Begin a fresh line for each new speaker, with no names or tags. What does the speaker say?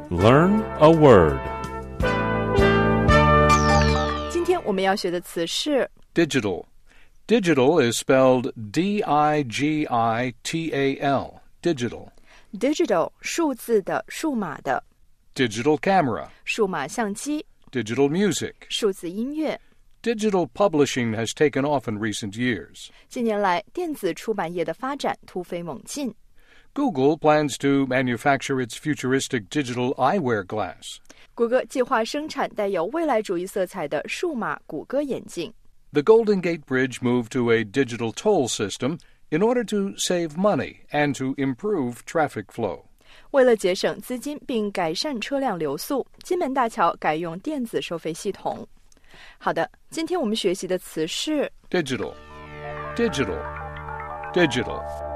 Learn a word.
今天我们要学的词是
Digital. Digital is spelled D-I-G-I-T-A-L. Digital.
Digital 数字的数码的
Digital camera.
数码相机
Digital music.
数字音乐
Digital publishing has taken off in recent years.
近年来电子出版业的发展突飞猛进
Google plans to manufacture its futuristic digital eyewear glass.
谷歌计划生产带有未来主义色彩的数码谷歌眼镜
The Golden Gate Bridge moved to a digital toll system in order to save money and to improve traffic flow.
为了节省资金并改善车辆流速，金门大桥改用电子收费系统。好的，今天我们学习的词是
Digital. Digital. Digital.